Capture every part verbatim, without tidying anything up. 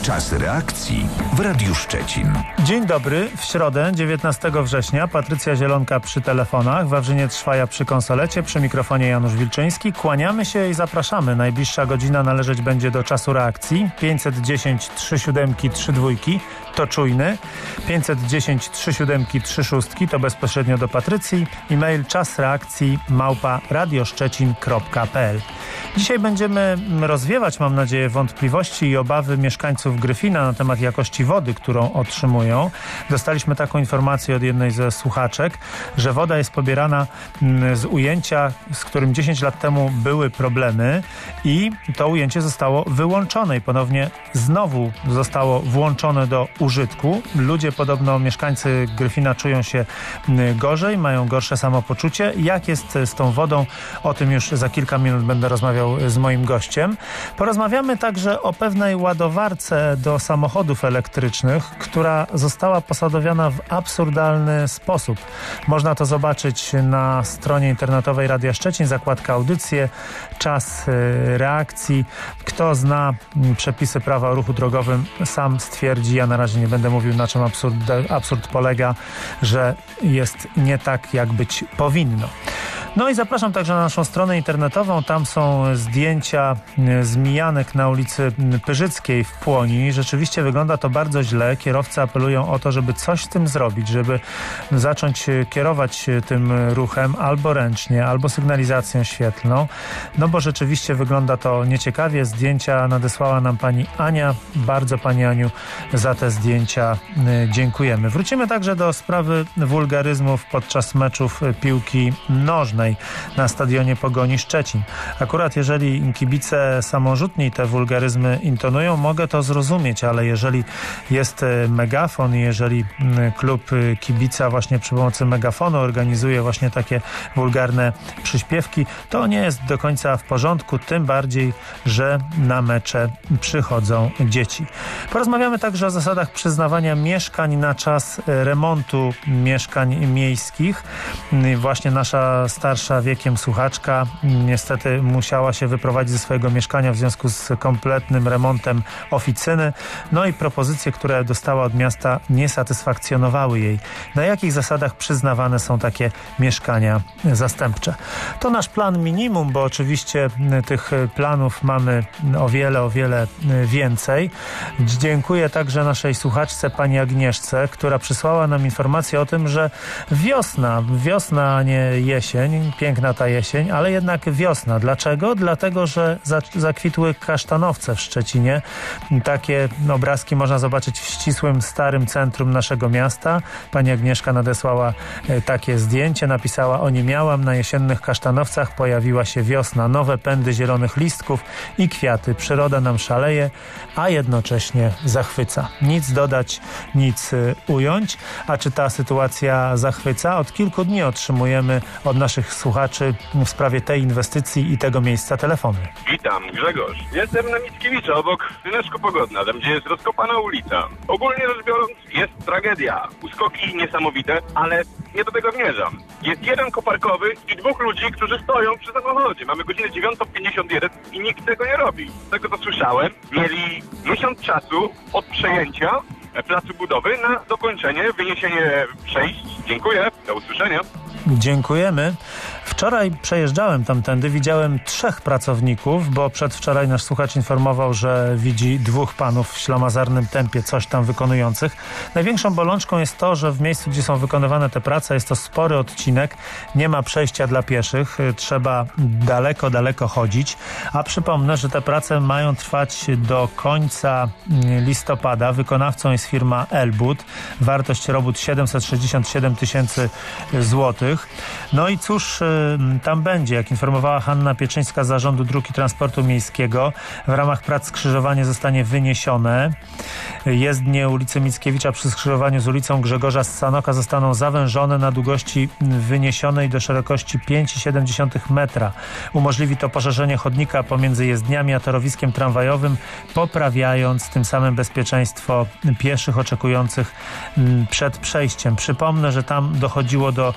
Czas reakcji w Radiu Szczecin. Dzień dobry. W środę, dziewiętnastego września, Patrycja Zielonka przy telefonach, Wawrzyniec Szwaja przy konsolecie, przy mikrofonie Janusz Wilczyński. Kłaniamy się i zapraszamy. Najbliższa godzina należeć będzie do czasu reakcji. pięćset dziesięć trzy siódemki trzy dwójki to czujny. pięćset dziesięć trzy siódemki trzy szóstki to bezpośrednio do Patrycji. E-mail czasreakcji małpa radioszczecin kropka p l. Dzisiaj będziemy rozwiewać, mam nadzieję, wątpliwości i obawy mieszkańców Gryfina na temat jakości wody, którą otrzymują. Dostaliśmy taką informację od jednej ze słuchaczek, że woda jest pobierana z ujęcia, z którym dziesięć lat temu były problemy i to ujęcie zostało wyłączone i ponownie znowu zostało włączone do użytku. Ludzie, podobno mieszkańcy Gryfina, czują się gorzej, mają gorsze samopoczucie. Jak jest z tą wodą? O tym już za kilka minut będę rozmawiał z moim gościem. Porozmawiamy także o pewnej ładowarce do samochodów elektrycznych, która została posadowiona w absurdalny sposób. Można to zobaczyć na stronie internetowej Radia Szczecin, zakładka audycje, czas reakcji. Kto zna przepisy prawa o ruchu drogowym, sam stwierdzi, ja na razie nie będę mówił, na czym absurd, absurd polega, że jest nie tak, jak być powinno. No i zapraszam także na naszą stronę internetową. Tam są zdjęcia z mijanek na ulicy Pyrzyckiej w Płoni. Rzeczywiście wygląda to bardzo źle. Kierowcy apelują o to, żeby coś z tym zrobić, żeby zacząć kierować tym ruchem albo ręcznie, albo sygnalizacją świetlną. No bo rzeczywiście wygląda to nieciekawie. Zdjęcia nadesłała nam pani Ania. Bardzo pani Aniu za te zdjęcia dziękujemy. Wrócimy także do sprawy wulgaryzmów podczas meczów piłki nożnej na stadionie Pogoni Szczecin. Akurat jeżeli kibice samorzutni te wulgaryzmy intonują, mogę to zrozumieć, ale jeżeli jest megafon i jeżeli klub kibica właśnie przy pomocy megafonu organizuje właśnie takie wulgarne przyśpiewki, to nie jest do końca w porządku, tym bardziej, że na mecze przychodzą dzieci. Porozmawiamy także o zasadach przyznawania mieszkań na czas remontu mieszkań miejskich. Właśnie nasza starsza wiekiem słuchaczka niestety musiała się wyprowadzić ze swojego mieszkania w związku z kompletnym remontem oficyny. No i propozycje, które dostała od miasta, nie satysfakcjonowały jej. Na jakich zasadach przyznawane są takie mieszkania zastępcze? To nasz plan minimum, bo oczywiście tych planów mamy o wiele, o wiele więcej. Dziękuję także naszej słuchaczce, pani Agnieszce, która przysłała nam informację o tym, że wiosna, wiosna, a nie jesień, piękna ta jesień, ale jednak wiosna. Dlaczego? Dlatego, że zakwitły kasztanowce w Szczecinie. Takie obrazki można zobaczyć w ścisłym, starym centrum naszego miasta. Pani Agnieszka nadesłała takie zdjęcie, napisała: oniemiałam, na jesiennych kasztanowcach pojawiła się wiosna, nowe pędy zielonych listków i kwiaty. Przyroda nam szaleje, a jednocześnie zachwyca. Nic dodać, nic ująć. A czy ta sytuacja zachwyca? Od kilku dni otrzymujemy od naszych słuchaczy w sprawie tej inwestycji i tego miejsca telefony. Witam, Grzegorz. Jestem na Mickiewicza, obok Ryneczko Pogodna, tam gdzie jest rozkopana ulica. Ogólnie rzecz biorąc, jest tragedia. Uskoki niesamowite, ale nie do tego zmierzam. Jest jeden koparkowy i dwóch ludzi, którzy stoją przy samochodzie. Mamy godzinę dziewiątą pięćdziesiąt jeden i nikt tego nie robi. Z tego, co słyszałem, mieli miesiąc czasu od przejęcia placu budowy na dokończenie, wyniesienie przejść. Dziękuję, do usłyszenia. Dziękujemy. Wczoraj przejeżdżałem tamtędy, widziałem trzech pracowników, bo przedwczoraj nasz słuchacz informował, że widzi dwóch panów w ślamazarnym tempie coś tam wykonujących. Największą bolączką jest to, że w miejscu, gdzie są wykonywane te prace, jest to spory odcinek, nie ma przejścia dla pieszych, trzeba daleko, daleko chodzić, a przypomnę, że te prace mają trwać do końca listopada. Wykonawcą jest firma Elbud. Wartość robót siedemset sześćdziesiąt siedem tysięcy złotych. No i cóż tam będzie? Jak informowała Hanna Pieczyńska z Zarządu Dróg i Transportu Miejskiego, w ramach prac skrzyżowanie zostanie wyniesione. Jezdnie ulicy Mickiewicza przy skrzyżowaniu z ulicą Grzegorza Ssanoka zostaną zawężone na długości wyniesionej do szerokości pięć przecinek siedem metra. Umożliwi to poszerzenie chodnika pomiędzy jezdniami a torowiskiem tramwajowym, poprawiając tym samym bezpieczeństwo pieszych oczekujących przed przejściem. Przypomnę, że tam dochodziło do wielu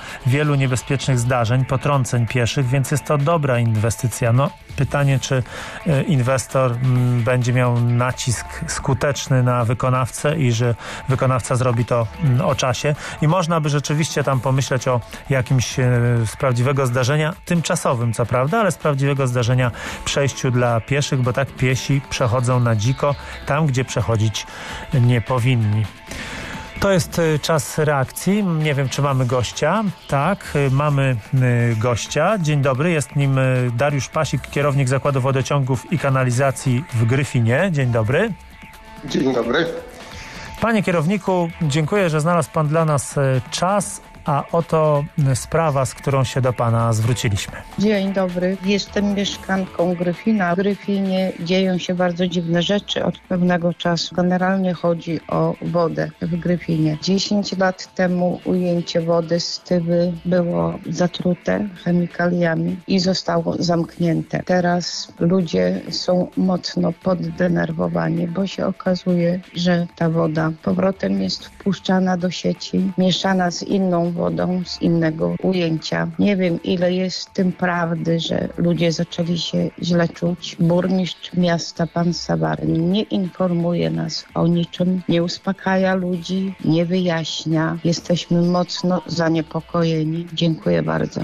wielu niebezpiecznych zdarzeń, potrąceń pieszych, więc jest to dobra inwestycja. No, pytanie, czy inwestor m, będzie miał nacisk skuteczny na wykonawcę i że wykonawca zrobi to m, o czasie. I można by rzeczywiście tam pomyśleć o jakimś e, z prawdziwego zdarzenia, tymczasowym co prawda, ale z prawdziwego zdarzenia przejściu dla pieszych, bo tak piesi przechodzą na dziko tam, gdzie przechodzić nie powinni. To jest czas reakcji. Nie wiem, czy mamy gościa. Tak, mamy gościa. Dzień dobry, jest nim Dariusz Pasik, kierownik Zakładu Wodociągów i Kanalizacji w Gryfinie. Dzień dobry. Dzień dobry. Panie kierowniku, dziękuję, że znalazł pan dla nas czas. A oto sprawa, z którą się do pana zwróciliśmy. Dzień dobry. Jestem mieszkanką Gryfina. W Gryfinie dzieją się bardzo dziwne rzeczy od pewnego czasu. Generalnie chodzi o wodę w Gryfinie. dziesięć lat temu ujęcie wody z Tywy było zatrute chemikaliami i zostało zamknięte. Teraz ludzie są mocno poddenerwowani, bo się okazuje, że ta woda powrotem jest wpuszczana do sieci, mieszana z inną wodą z innego ujęcia. Nie wiem, ile jest w tym prawdy, że ludzie zaczęli się źle czuć. Burmistrz miasta, pan Sawaryn, nie informuje nas o niczym, nie uspokaja ludzi, nie wyjaśnia. Jesteśmy mocno zaniepokojeni. Dziękuję bardzo.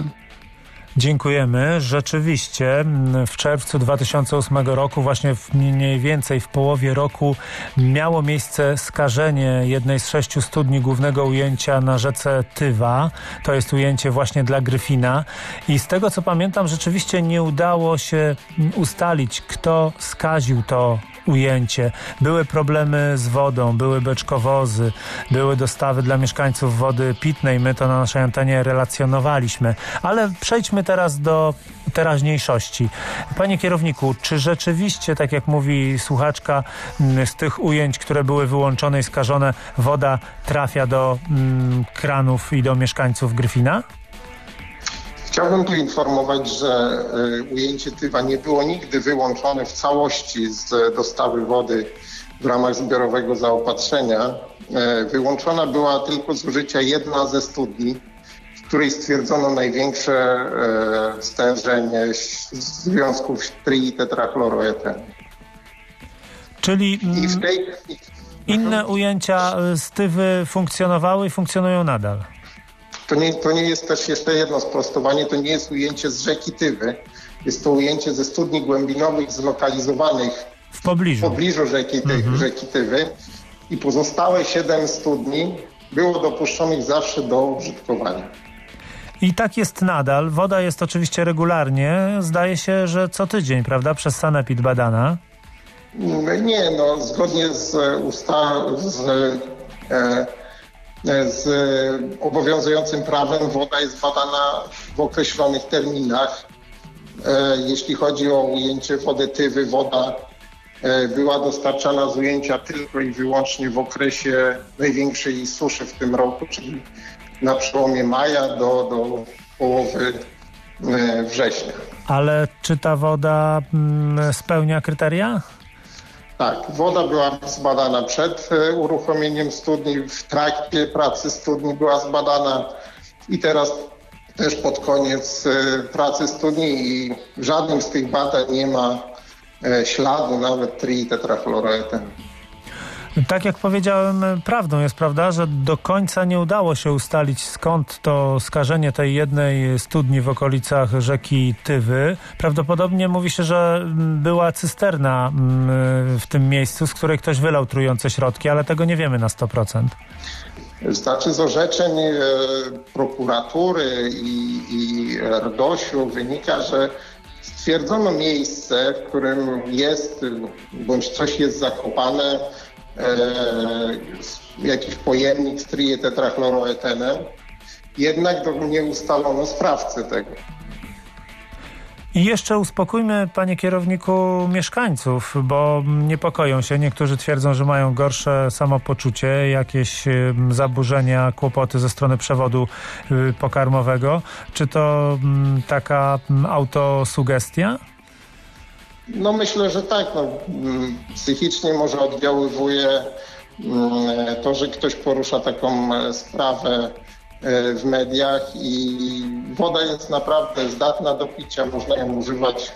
Dziękujemy. Rzeczywiście w czerwcu dwa tysiące ósmego roku, właśnie w mniej więcej w połowie roku, miało miejsce skażenie jednej z sześciu studni głównego ujęcia na rzece Tywa. To jest ujęcie właśnie dla Gryfina. I z tego, co pamiętam, rzeczywiście nie udało się ustalić, kto skaził to ujęcie. Były problemy z wodą, były beczkowozy, były dostawy dla mieszkańców wody pitnej. My to na naszej antenie relacjonowaliśmy. Ale przejdźmy teraz do teraźniejszości. Panie kierowniku, czy rzeczywiście, tak jak mówi słuchaczka, z tych ujęć, które były wyłączone i skażone, woda trafia do mm, kranów i do mieszkańców Gryfina? Chciałbym tu informować, że y, ujęcie Tywa nie było nigdy wyłączone w całości z dostawy wody w ramach zbiorowego zaopatrzenia. Y, wyłączona była tylko z użycia jedna ze studni, w której stwierdzono największe y, stężenie związków triitetrachloroetenu. Czyli I w tej... inne ujęcia z Tywy funkcjonowały i funkcjonują nadal? To nie, to nie jest też jeszcze jedno sprostowanie, to nie jest ujęcie z rzeki Tywy. Jest to ujęcie ze studni głębinowych zlokalizowanych w pobliżu, w pobliżu rzeki, Ty, mhm. rzeki Tywy i pozostałe siedem studni było dopuszczonych zawsze do użytkowania. I tak jest nadal. Woda jest oczywiście regularnie. Zdaje się, że co tydzień, prawda? Przez Sanepid badana. Nie, no zgodnie z ustawą, z, e, z obowiązującym prawem woda jest badana w określonych terminach. E, jeśli chodzi o ujęcie wody Tywy, woda e, była dostarczana z ujęcia tylko i wyłącznie w okresie największej suszy w tym roku, czyli na przełomie maja do, do połowy e, września. Ale czy ta woda mm, spełnia kryteria? Tak, woda była zbadana przed e, uruchomieniem studni, w trakcie pracy studni była zbadana i teraz też pod koniec e, pracy studni i w żadnym z tych badań nie ma e, śladu nawet triitetrachloroetenu. Tak jak powiedziałem, prawdą jest, prawda, że do końca nie udało się ustalić, skąd to skażenie tej jednej studni w okolicach rzeki Tywy. Prawdopodobnie mówi się, że była cysterna w tym miejscu, z której ktoś wylał trujące środki, ale tego nie wiemy na sto procent. Znaczy z orzeczeń e, prokuratury i, i R D O S-u wynika, że stwierdzono miejsce, w którym jest bądź coś jest zakopane, E, jakiś pojemnik z triitetrachloroetenem, jednak nie ustalono sprawcy tego. I jeszcze uspokójmy, panie kierowniku, mieszkańców, bo niepokoją się. Niektórzy twierdzą, że mają gorsze samopoczucie, jakieś zaburzenia, kłopoty ze strony przewodu pokarmowego. Czy to taka autosugestia? No myślę, że tak. No, psychicznie może oddziaływuje to, że ktoś porusza taką sprawę w mediach i woda jest naprawdę zdatna do picia, można ją używać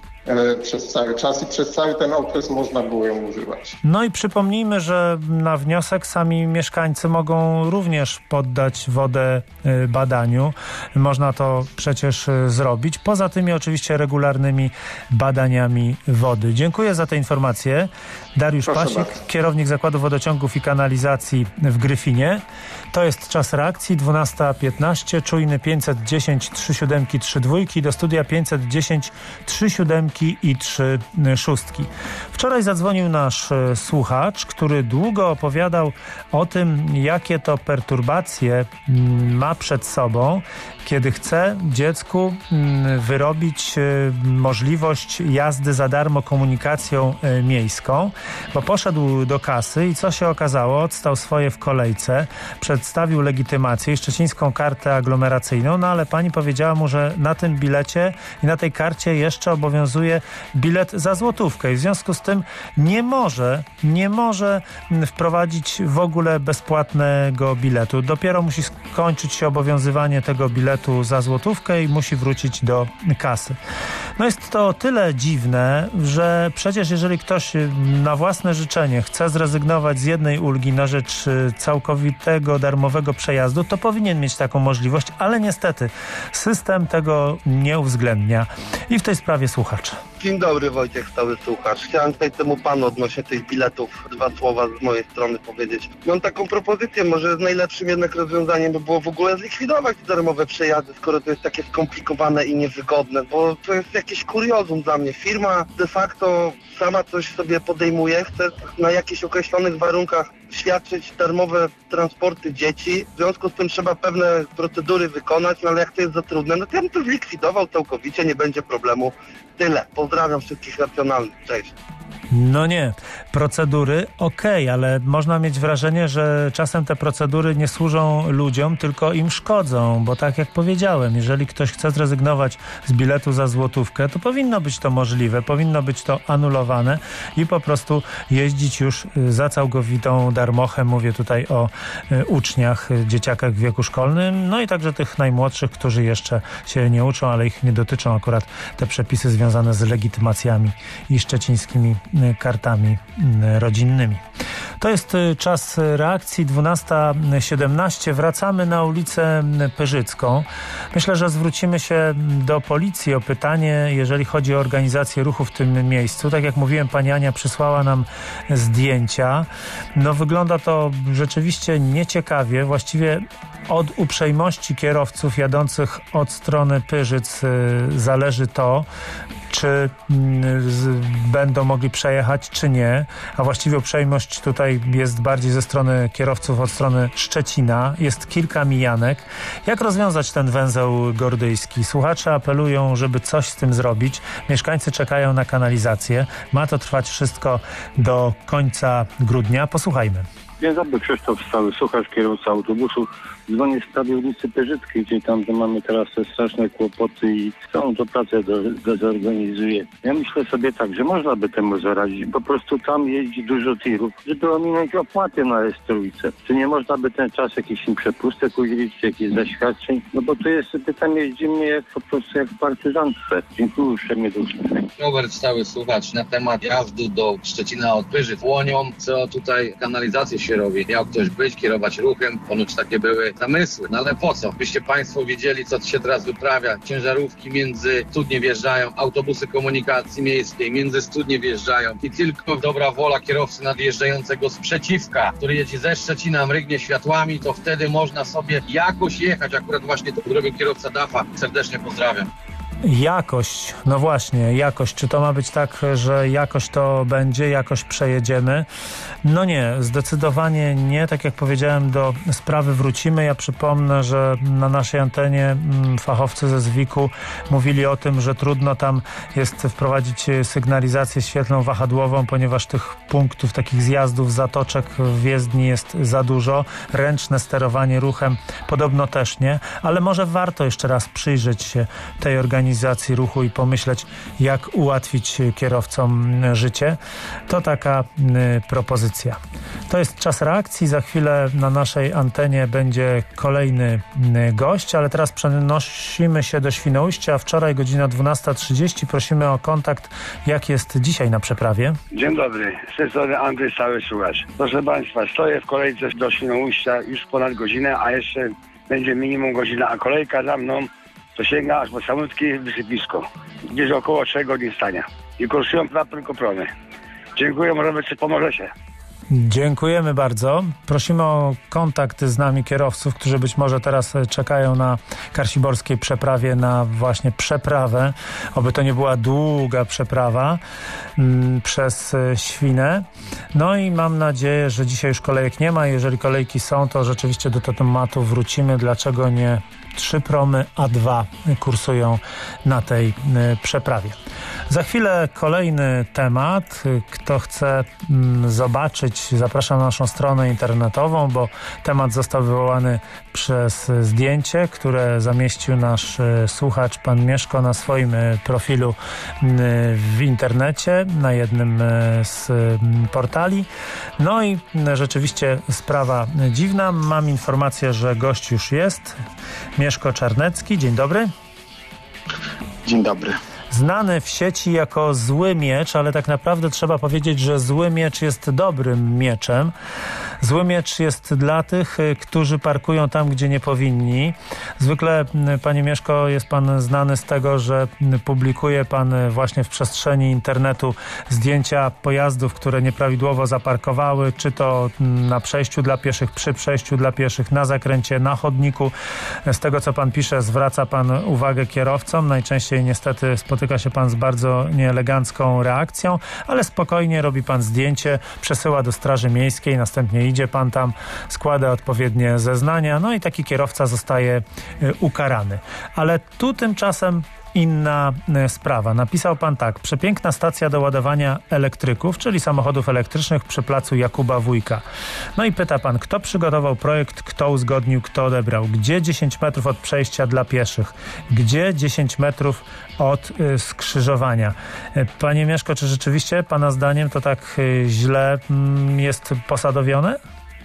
przez cały czas i przez cały ten okres można było ją używać. No i przypomnijmy, że na wniosek sami mieszkańcy mogą również poddać wodę badaniu. Można to przecież zrobić, poza tymi oczywiście regularnymi badaniami wody. Dziękuję za te informacje. Dariusz Proszę Pasik, bardzo. kierownik Zakładu Wodociągów i Kanalizacji w Gryfinie. To jest czas reakcji, dwunasta piętnaście, czujny pięćset dziesięć trzy siedem trzy dwa, do studia pięćset dziesięć trzy siedem i trzy szóstki. Wczoraj zadzwonił nasz słuchacz, który długo opowiadał o tym, jakie to perturbacje ma przed sobą, kiedy chce dziecku wyrobić możliwość jazdy za darmo komunikacją miejską, bo poszedł do kasy i co się okazało? Odstał swoje w kolejce, przedstawił legitymację i szczecińską kartę aglomeracyjną, no ale pani powiedziała mu, że na tym bilecie i na tej karcie jeszcze obowiązuje bilet za złotówkę i w związku z tym nie może, nie może wprowadzić w ogóle bezpłatnego biletu. Dopiero musi skończyć się obowiązywanie tego biletu za złotówkę i musi wrócić do kasy. No jest to o tyle dziwne, że przecież jeżeli ktoś na własne życzenie chce zrezygnować z jednej ulgi na rzecz całkowitego darmowego przejazdu, to powinien mieć taką możliwość, ale niestety system tego nie uwzględnia. I w tej sprawie słuchacz. Dzień dobry, Wojciech, stały słuchacz. Chciałem tutaj temu panu odnośnie tych biletów dwa słowa z mojej strony powiedzieć. Mam taką propozycję, może najlepszym jednak rozwiązaniem by było w ogóle zlikwidować te darmowe przejazdy, skoro to jest takie skomplikowane i niewygodne, bo to jest jakieś kuriozum dla mnie. Firma de facto sama coś sobie podejmuje, chce na jakichś określonych warunkach świadczyć darmowe transporty dzieci. W związku z tym trzeba pewne procedury wykonać, no ale jak to jest za trudne, no to ja bym to zlikwidował całkowicie, nie będzie problemu. Tyle. Pozdrawiam wszystkich racjonalnych. Cześć. No nie. Procedury okej, okay, ale można mieć wrażenie, że czasem te procedury nie służą ludziom, tylko im szkodzą, bo tak jak powiedziałem, jeżeli ktoś chce zrezygnować z biletu za złotówkę, to powinno być to możliwe, powinno być to anulowane i po prostu jeździć już za całkowitą darmochę. Mówię tutaj o y, uczniach, dzieciakach w wieku szkolnym, no i także tych najmłodszych, którzy jeszcze się nie uczą, ale ich nie dotyczą akurat te przepisy związane z legitymacjami i szczecińskimi kartami rodzinnymi. To jest czas reakcji, dwunasta siedemnaście. Wracamy na ulicę Pyrzycką. Myślę, że zwrócimy się do policji o pytanie, jeżeli chodzi o organizację ruchu w tym miejscu. Tak jak mówiłem, pani Ania przysłała nam zdjęcia. No wygląda to rzeczywiście nieciekawie. Właściwie od uprzejmości kierowców jadących od strony Pyrzyc zależy to, czy z, będą mogli przejechać, czy nie. A właściwie uprzejmość tutaj jest bardziej ze strony kierowców od strony Szczecina. Jest kilka mijanek. Jak rozwiązać ten węzeł gordyjski? Słuchacze apelują, żeby coś z tym zrobić. Mieszkańcy czekają na kanalizację. Ma to trwać wszystko do końca grudnia. Posłuchajmy. Dzień dobry, Krzysztof Stały, słuchacz, kierowca autobusu. Dzwonię w sprawie ulicy Pyrzyckiej, gdzie tam mamy teraz te straszne kłopoty i całą to pracę do, do zorganizuję. Ja myślę sobie tak, że można by temu zaradzić. Po prostu tam jeździ dużo tirów, żeby ominąć opłaty na S trójce. Czy nie można by ten czas jakichś im przepustek udzielić, czy jakichś zaświadczeń? No bo to jest, tam jeździmy jak po prostu jak w partyzantce. Dziękuję uprzejmie do usłyszenia. Robert Stały, słuchacz, na temat jazdu do Szczecina od Pyrzyc Łonią, co tutaj kanalizację się robi. Miał ktoś być, kierować ruchem, ponoć takie były zamysły. No ale po co? Byście państwo wiedzieli, co się teraz wyprawia. Ciężarówki między studnie wjeżdżają, autobusy komunikacji miejskiej między studnie wjeżdżają i tylko dobra wola kierowcy nadjeżdżającego z przeciwka, który jedzie ze Szczecina, mrygnie światłami, to wtedy można sobie jakoś jechać. Akurat właśnie to robił kierowca Dafa. Serdecznie pozdrawiam. Jakość, no właśnie, jakość. Czy to ma być tak, że jakoś to będzie, jakoś przejedziemy? No nie, zdecydowanie nie. Tak jak powiedziałem, do sprawy wrócimy. Ja przypomnę, że na naszej antenie fachowcy ze zwiku mówili o tym, że trudno tam jest wprowadzić sygnalizację świetlną wahadłową, ponieważ tych punktów, takich zjazdów, zatoczek w jezdni jest za dużo. Ręczne sterowanie ruchem podobno też nie, ale może warto jeszcze raz przyjrzeć się tej organizacji organizacji ruchu i pomyśleć, jak ułatwić kierowcom życie. To taka y, propozycja. To jest czas reakcji. Za chwilę na naszej antenie będzie kolejny y, gość, ale teraz przenosimy się do Świnoujścia. Wczoraj godzina dwunasta trzydzieści. Prosimy o kontakt. Jak jest dzisiaj na przeprawie? Dzień dobry. Z tej strony Andrzej, Stały Słuchacz. Proszę Państwa, stoję w kolejce do Świnoujścia już ponad godzinę, a jeszcze będzie minimum godzina, a kolejka za mną to sięga aż po samotkie wysypisko. Gdzieś około trzech godzin stania. I kursują dwa tylko prony. Dziękuję, może czy pomożecie. Dziękujemy bardzo. Prosimy o kontakt z nami kierowców, którzy być może teraz czekają na karsiborskiej przeprawie, na właśnie przeprawę. Oby to nie była długa przeprawa m, przez Świnę. No i mam nadzieję, że dzisiaj już kolejek nie ma. Jeżeli kolejki są, to rzeczywiście do tematu wrócimy. Dlaczego nie trzy promy, a dwa kursują na tej y, przeprawie. Za chwilę kolejny temat. Kto chce mm, zobaczyć, zapraszam na naszą stronę internetową, bo temat został wywołany przez zdjęcie, które zamieścił nasz y, słuchacz, pan Mieszko, na swoim y, profilu y, w internecie, na jednym y, z y, portali. No i y, rzeczywiście sprawa dziwna. Mam informację, że gość już jest. Mieszko Czarnecki, dzień dobry. Dzień dobry. Znany w sieci jako zły miecz, ale tak naprawdę trzeba powiedzieć, że zły miecz jest dobrym mieczem. Zły miecz jest dla tych, którzy parkują tam, gdzie nie powinni. Zwykle, panie Mieszko, jest pan znany z tego, że publikuje pan właśnie w przestrzeni internetu zdjęcia pojazdów, które nieprawidłowo zaparkowały, czy to na przejściu dla pieszych, przy przejściu dla pieszych, na zakręcie, na chodniku. Z tego, co pan pisze, zwraca pan uwagę kierowcom. Najczęściej niestety spotyka się pan z bardzo nieelegancką reakcją, ale spokojnie robi pan zdjęcie, przesyła do Straży Miejskiej, następnie idzie pan tam, składa odpowiednie zeznania, no i taki kierowca zostaje y, ukarany. Ale tu tymczasem inna y, sprawa. Napisał pan tak: przepiękna stacja do ładowania elektryków, czyli samochodów elektrycznych przy placu Jakuba Wójka. No i pyta pan, kto przygotował projekt, kto uzgodnił, kto odebrał? Gdzie dziesięć metrów od przejścia dla pieszych? Gdzie dziesięć metrów od y, skrzyżowania? Y, panie Mieszko, czy rzeczywiście pana zdaniem to tak y, źle y, jest posadowione?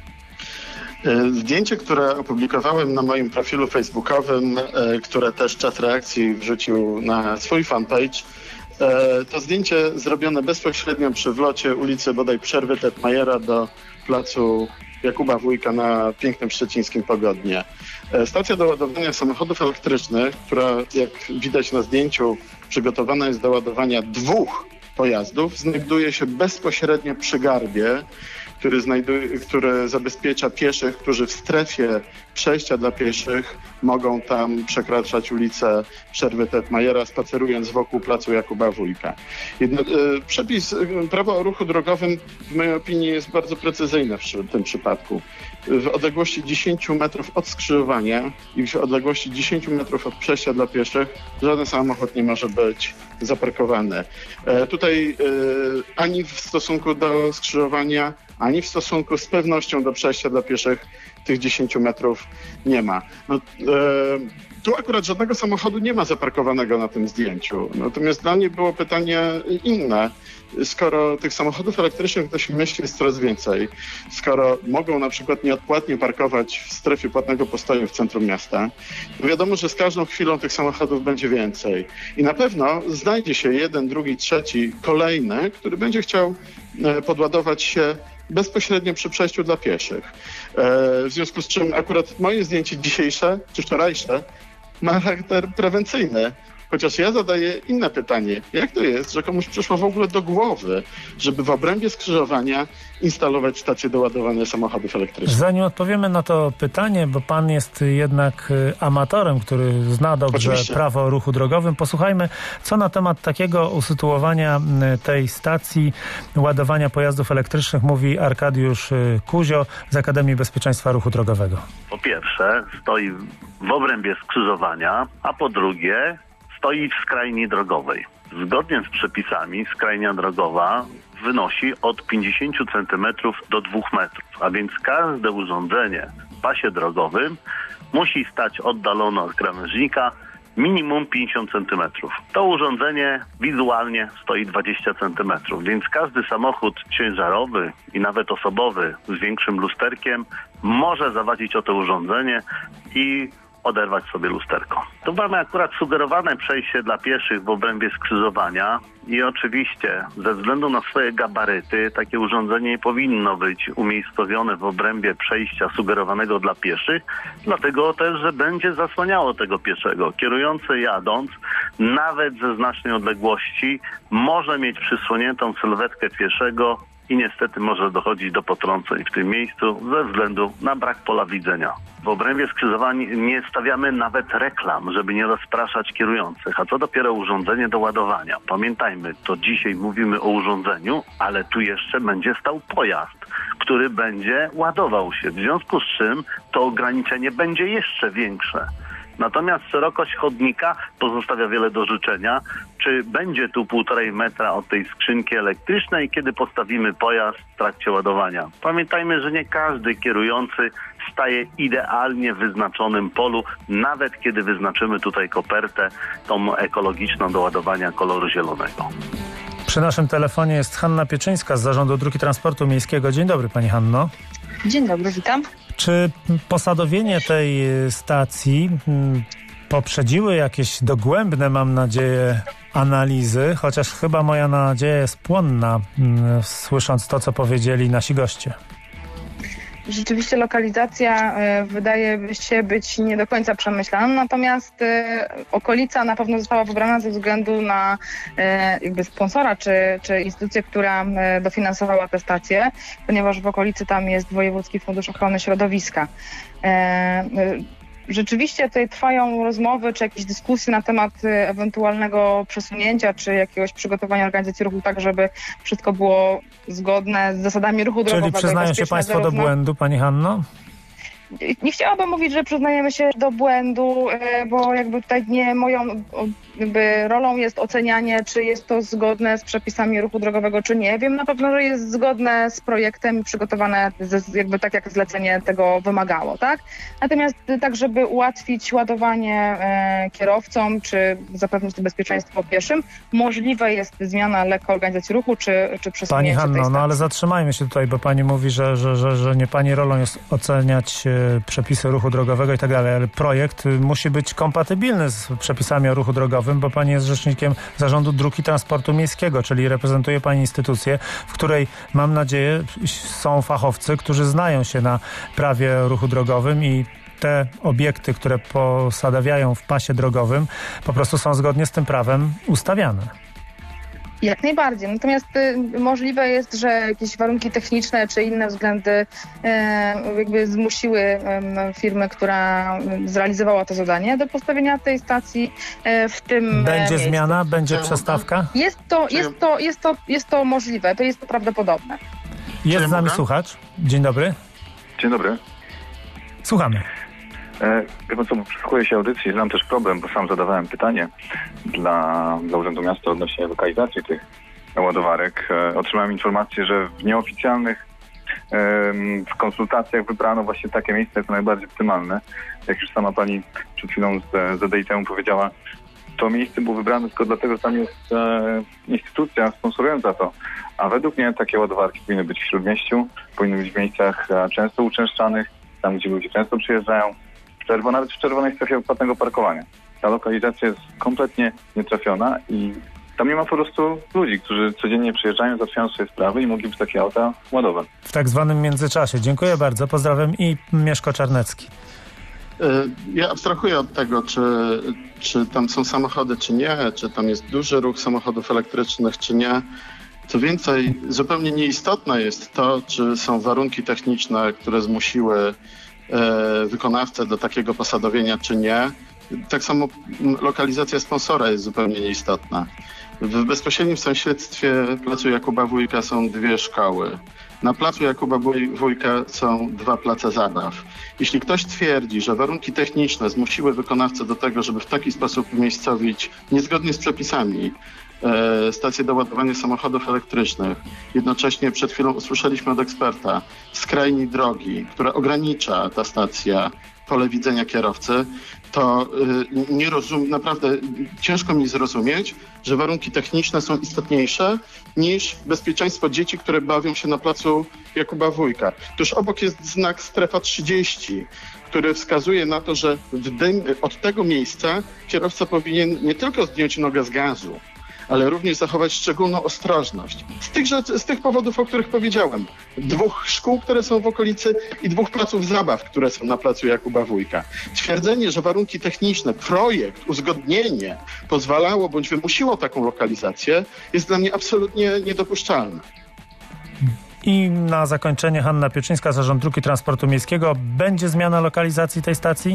Zdjęcie, które opublikowałem na moim profilu facebookowym, które też Czas Reakcji wrzucił na swój fanpage, to zdjęcie zrobione bezpośrednio przy wlocie ulicy bodaj Przerwy Tetmajera do placu Jakuba Wójka na pięknym szczecińskim Pogodnie. Stacja do ładowania samochodów elektrycznych, która jak widać na zdjęciu przygotowana jest do ładowania dwóch pojazdów, znajduje się bezpośrednio przy garbie, który, znajduje, który zabezpiecza pieszych, którzy w strefie przejścia dla pieszych mogą tam przekraczać ulicę Przerwy Tetmajera, spacerując wokół placu Jakuba Wójka. Jedno, y, przepis y, prawa o ruchu drogowym w mojej opinii jest bardzo precyzyjny w tym przypadku. W odległości dziesięć metrów od skrzyżowania i w odległości dziesięć metrów od przejścia dla pieszych żaden samochód nie może być zaparkowany. E, tutaj e, ani w stosunku do skrzyżowania, ani w stosunku z pewnością do przejścia dla pieszych tych dziesięć metrów nie ma. No, e, tu akurat żadnego samochodu nie ma zaparkowanego na tym zdjęciu. Natomiast dla mnie było pytanie inne. Skoro tych samochodów elektrycznych w naszym mieście jest coraz więcej, skoro mogą na przykład nieodpłatnie parkować w strefie płatnego postoju w centrum miasta, to wiadomo, że z każdą chwilą tych samochodów będzie więcej. I na pewno znajdzie się jeden, drugi, trzeci, kolejny, który będzie chciał podładować się bezpośrednio przy przejściu dla pieszych. W związku z czym akurat moje zdjęcie dzisiejsze, czy wczorajsze, ma charakter prewencyjny. Chociaż ja zadaję inne pytanie. Jak to jest, że komuś przyszło w ogóle do głowy, żeby w obrębie skrzyżowania instalować stację do ładowania samochodów elektrycznych? Zanim odpowiemy na to pytanie, bo pan jest jednak amatorem, który zna dobrze Oczywiście. prawo o ruchu drogowym, posłuchajmy, co na temat takiego usytuowania tej stacji ładowania pojazdów elektrycznych mówi Arkadiusz Kuzio z Akademii Bezpieczeństwa Ruchu Drogowego. Po pierwsze, stoi w obrębie skrzyżowania, a po drugie stoi w skrajni drogowej. Zgodnie z przepisami skrajnia drogowa wynosi od pięćdziesięciu centymetrów do dwóch metrów, a więc każde urządzenie w pasie drogowym musi stać oddalone od krawężnika minimum pięćdziesiąt centymetrów. To urządzenie wizualnie stoi dwadzieścia centymetrów, więc każdy samochód ciężarowy i nawet osobowy z większym lusterkiem może zawadzić o to urządzenie i oderwać sobie lusterko. Tu mamy akurat sugerowane przejście dla pieszych w obrębie skrzyżowania i oczywiście ze względu na swoje gabaryty takie urządzenie nie powinno być umiejscowione w obrębie przejścia sugerowanego dla pieszych, dlatego też, że będzie zasłaniało tego pieszego. Kierujący jadąc, nawet ze znacznej odległości, może mieć przysłoniętą sylwetkę pieszego i niestety może dochodzić do potrąceń w tym miejscu ze względu na brak pola widzenia. W obrębie skrzyżowań nie stawiamy nawet reklam, żeby nie rozpraszać kierujących, a co dopiero urządzenie do ładowania. Pamiętajmy, to dzisiaj mówimy o urządzeniu, ale tu jeszcze będzie stał pojazd, który będzie ładował się, w związku z czym to ograniczenie będzie jeszcze większe. Natomiast szerokość chodnika pozostawia wiele do życzenia. Czy będzie tu półtorej metra od tej skrzynki elektrycznej, kiedy postawimy pojazd w trakcie ładowania? Pamiętajmy, że nie każdy kierujący staje idealnie w wyznaczonym polu, nawet kiedy wyznaczymy tutaj kopertę, tą ekologiczną do ładowania koloru zielonego. Przy naszym telefonie jest Hanna Pieczyńska z Zarządu Dróg i Transportu Miejskiego. Dzień dobry, pani Hanno. Dzień dobry, witam. Czy posadowienie tej stacji poprzedziły jakieś dogłębne, mam nadzieję, analizy, chociaż chyba moja nadzieja jest płonna, słysząc to, co powiedzieli nasi goście? Rzeczywiście lokalizacja y, wydaje się być nie do końca przemyślana, natomiast y, okolica na pewno została wybrana ze względu na y, jakby sponsora czy, czy instytucję, która y, dofinansowała tę stację, ponieważ w okolicy tam jest Wojewódzki Fundusz Ochrony Środowiska. Y, y, Rzeczywiście tutaj trwają rozmowy, czy jakieś dyskusje na temat ewentualnego przesunięcia, czy jakiegoś przygotowania organizacji ruchu, tak żeby wszystko było zgodne z zasadami ruchu drogowego. Czyli przyznają się państwo do błędu, pani Hanno? Nie chciałabym mówić, że przyznajemy się do błędu, bo jakby tutaj nie moją jakby rolą jest ocenianie, czy jest to zgodne z przepisami ruchu drogowego, czy nie. Wiem na pewno, że jest zgodne z projektem i przygotowane z, jakby tak, jak zlecenie tego wymagało, tak? Natomiast tak, żeby ułatwić ładowanie e, kierowcom, czy zapewnić to bezpieczeństwo pieszym, możliwe jest zmiana lekko organizacji ruchu, czy, czy przesunięcie Pani Hanno, no ale zatrzymajmy się tutaj, bo pani mówi, że, że, że, że nie pani rolą jest oceniać e, przepisy ruchu drogowego i tak dalej, ale projekt musi być kompatybilny z przepisami o ruchu drogowym, bo pani jest rzecznikiem Zarządu Dróg i Transportu Miejskiego, czyli reprezentuje pani instytucję, w której, mam nadzieję, są fachowcy, którzy znają się na prawie ruchu drogowym i te obiekty, które posadawiają w pasie drogowym, po prostu są zgodnie z tym prawem ustawiane. Jak najbardziej. Natomiast y, możliwe jest, że jakieś warunki techniczne czy inne względy y, jakby zmusiły y, firmę, która zrealizowała to zadanie, do postawienia tej stacji y, w tym Będzie miejscu. zmiana? Będzie przestawka? Jest to, jest to, jest to, jest to możliwe. To jest to prawdopodobne. Jest z nami słuchacz. Dzień dobry. Dzień dobry. Słuchamy. E, wie pan co, przysłuchuję się audycji, znam też problem, bo sam zadawałem pytanie dla, dla Urzędu Miasta odnośnie lokalizacji tych ładowarek. E, otrzymałem informację, że w nieoficjalnych e, w konsultacjach wybrano właśnie takie miejsce jako najbardziej optymalne. Jak już sama pani przed chwilą z, z D I T-u powiedziała, to miejsce było wybrane tylko dlatego, że tam jest e, instytucja sponsorująca to. A według mnie takie ładowarki powinny być w śródmieściu, powinny być w miejscach e, często uczęszczanych, tam gdzie ludzie często przyjeżdżają, bo nawet w czerwonej strefie płatnego parkowania. Ta lokalizacja jest kompletnie nietrafiona i tam nie ma po prostu ludzi, którzy codziennie przyjeżdżają, załatwiają swoje sprawy i mogliby takie auta ładować. W tak zwanym międzyczasie. Dziękuję bardzo. Pozdrawiam i Mieszko Czarnecki. Ja abstrahuję od tego, czy, czy tam są samochody, czy nie, czy tam jest duży ruch samochodów elektrycznych, czy nie. Co więcej, zupełnie nieistotne jest to, czy są warunki techniczne, które zmusiły e, wykonawcę do takiego posadowienia, czy nie. Tak samo lokalizacja sponsora jest zupełnie nieistotna. W bezpośrednim sąsiedztwie placu Jakuba Wójka są dwie szkoły. Na placu Jakuba Wójka są dwa place zabaw. Jeśli ktoś twierdzi, że warunki techniczne zmusiły wykonawcę do tego, żeby w taki sposób umiejscowić niezgodnie z przepisami e, stację do ładowania samochodów elektrycznych, jednocześnie przed chwilą usłyszeliśmy od eksperta skrajni drogi, która ogranicza ta stacja pole widzenia kierowcy, to y, nie rozum, naprawdę ciężko mi zrozumieć, że warunki techniczne są istotniejsze niż bezpieczeństwo dzieci, które bawią się na placu Jakuba Wójka. Tuż obok jest znak strefa trzydzieści, który wskazuje na to, że w dym, od tego miejsca kierowca powinien nie tylko zdjąć nogę z gazu, ale również zachować szczególną ostrożność. Z tych, rzeczy, z tych powodów, o których powiedziałem. Dwóch szkół, które są w okolicy i dwóch placów zabaw, które są na placu Jakuba Wójka. Twierdzenie, że warunki techniczne, projekt, uzgodnienie pozwalało bądź wymusiło taką lokalizację, jest dla mnie absolutnie niedopuszczalne. I na zakończenie Hanna Pieczyńska, Zarząd Dróg i Transportu Miejskiego. Będzie zmiana lokalizacji tej stacji?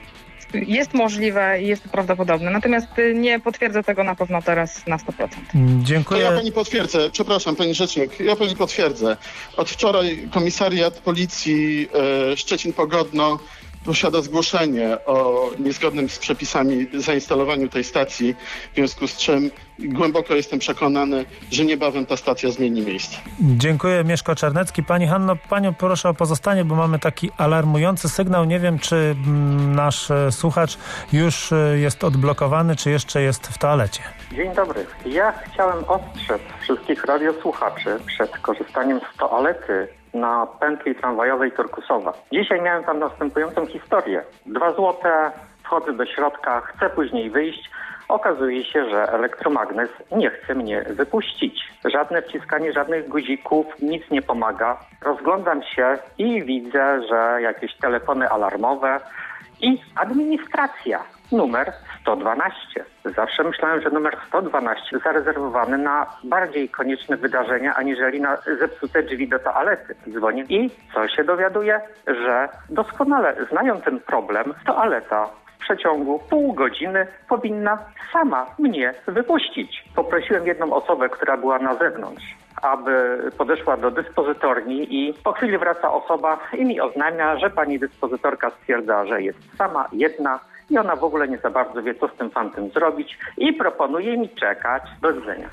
Jest możliwe i jest to prawdopodobne, natomiast nie potwierdzę tego na pewno teraz na sto procent. Dziękuję. To ja pani potwierdzę, przepraszam pani rzecznik, ja pani potwierdzę. Od wczoraj komisariat policji e, Szczecin-Pogodno posiada zgłoszenie o niezgodnym z przepisami zainstalowaniu tej stacji, w związku z czym głęboko jestem przekonany, że niebawem ta stacja zmieni miejsce. Dziękuję. Mieszko Czarnecki. Pani Hanno, panią proszę o pozostanie, bo mamy taki alarmujący sygnał. Nie wiem, czy mm, nasz e, słuchacz już e, jest odblokowany, czy jeszcze jest w toalecie. Dzień dobry. Ja chciałem ostrzec wszystkich radiosłuchaczy przed korzystaniem z toalety na pętli tramwajowej Turkusowa. Dzisiaj miałem tam następującą historię. Dwa złote, wchodzę do środka, chcę później wyjść. Okazuje się, że elektromagnes nie chce mnie wypuścić. Żadne wciskanie żadnych guzików, nic nie pomaga. Rozglądam się i widzę, że jakieś telefony alarmowe i administracja. Numer sto dwanaście. Zawsze myślałem, że numer sto dwanaście zarezerwowany na bardziej konieczne wydarzenia, aniżeli na zepsute drzwi do toalety. Dzwonię i co się dowiaduję? Że doskonale znają ten problem, toaleta w przeciągu pół godziny powinna sama mnie wypuścić. Poprosiłem jedną osobę, która była na zewnątrz, aby podeszła do dyspozytorni i po chwili wraca osoba i mi oznajmia, że pani dyspozytorka stwierdza, że jest sama jedna i ona w ogóle nie za bardzo wie, co z tym fantem zrobić i proponuje mi czekać. Do widzenia.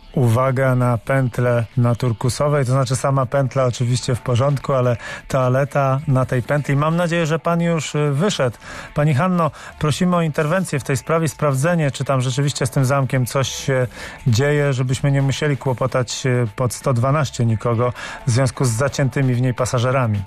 Uwaga na pętlę na Turkusowej, to znaczy sama pętla oczywiście w porządku, ale toaleta na tej pętli. Mam nadzieję, że pan już wyszedł. Pani Hanno, prosimy o interwencję w tej sprawie, sprawdzenie, czy tam rzeczywiście z tym zamkiem coś się dzieje, żebyśmy nie musieli kłopotać pod sto dwanaście nikogo w związku z zaciętymi w niej pasażerami.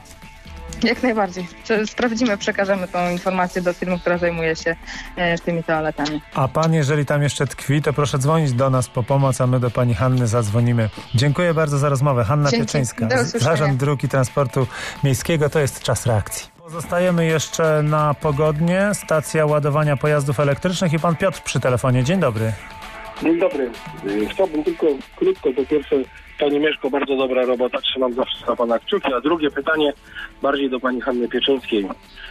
Jak najbardziej. Sprawdzimy, przekażemy tą informację do firmy, która zajmuje się e, tymi toaletami. A pan, jeżeli tam jeszcze tkwi, to proszę dzwonić do nas po pomoc, a my do pani Hanny zadzwonimy. Dziękuję bardzo za rozmowę. Hanna Dzięki. Pieczyńska, Zarząd Zarząd Dróg i Transportu Miejskiego. To jest czas reakcji. Pozostajemy jeszcze na Pogodnie, stacja ładowania pojazdów elektrycznych i pan Piotr przy telefonie. Dzień dobry. Dzień dobry. Chciałbym tylko krótko, po pierwsze, pani Mieszko, bardzo dobra robota, trzymam zawsze na pana kciuki, a drugie pytanie bardziej do pani Hanny Pieczyńskiej.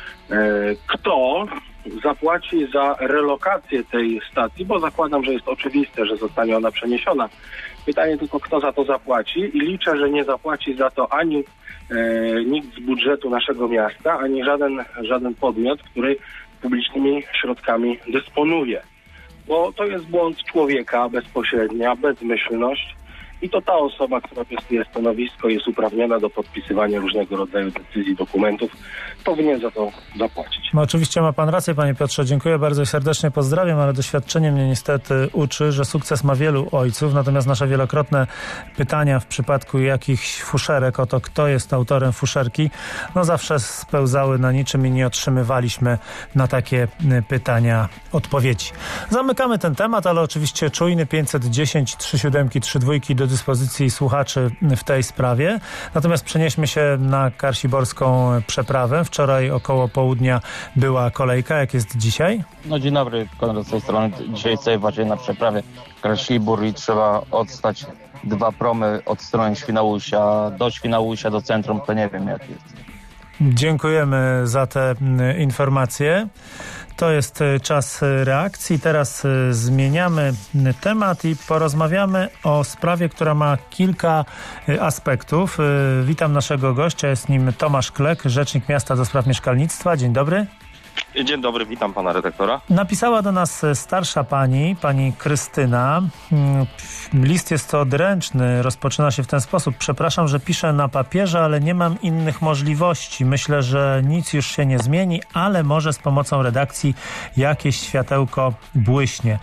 Kto zapłaci za relokację tej stacji, bo zakładam, że jest oczywiste, że zostanie ona przeniesiona. Pytanie tylko, kto za to zapłaci i liczę, że nie zapłaci za to ani e, nikt z budżetu naszego miasta, ani żaden, żaden podmiot, który publicznymi środkami dysponuje. Bo to jest błąd człowieka bezpośrednia, bezmyślność i to ta osoba, która piastuje stanowisko, jest uprawniona do podpisywania różnego rodzaju decyzji, dokumentów, powinien za to zapłacić. No, oczywiście ma pan rację, panie Piotrze, dziękuję bardzo i serdecznie pozdrawiam, ale doświadczenie mnie niestety uczy, że sukces ma wielu ojców, natomiast nasze wielokrotne pytania w przypadku jakichś fuszerek o to, kto jest autorem fuszerki, no zawsze spełzały na niczym i nie otrzymywaliśmy na takie pytania odpowiedzi. Zamykamy ten temat, ale oczywiście czujny pięćset dziesięć trzy siedem trzy dwa do dyspozycji słuchaczy w tej sprawie. Natomiast przenieśmy się na Karsiborską przeprawę. Wczoraj około południa była kolejka. Jak jest dzisiaj? No dzień dobry, Konrad z tej strony. Dzisiaj sobie właśnie na przeprawie Karsibór i trzeba odstać dwa promy od strony Świnoujścia do Świnoujścia, do centrum, to nie wiem jak jest. Dziękujemy za te informacje. To jest czas reakcji. Teraz zmieniamy temat i porozmawiamy o sprawie, która ma kilka aspektów. Witam naszego gościa, jest nim Tomasz Klek, rzecznik miasta do spraw mieszkalnictwa. Dzień dobry. Dzień dobry, witam pana redaktora. Napisała do nas starsza pani, pani Krystyna. List jest to odręczny, rozpoczyna się w ten sposób. Przepraszam, że piszę na papierze, ale nie mam innych możliwości. Myślę, że nic już się nie zmieni, ale może z pomocą redakcji jakieś światełko błyśnie.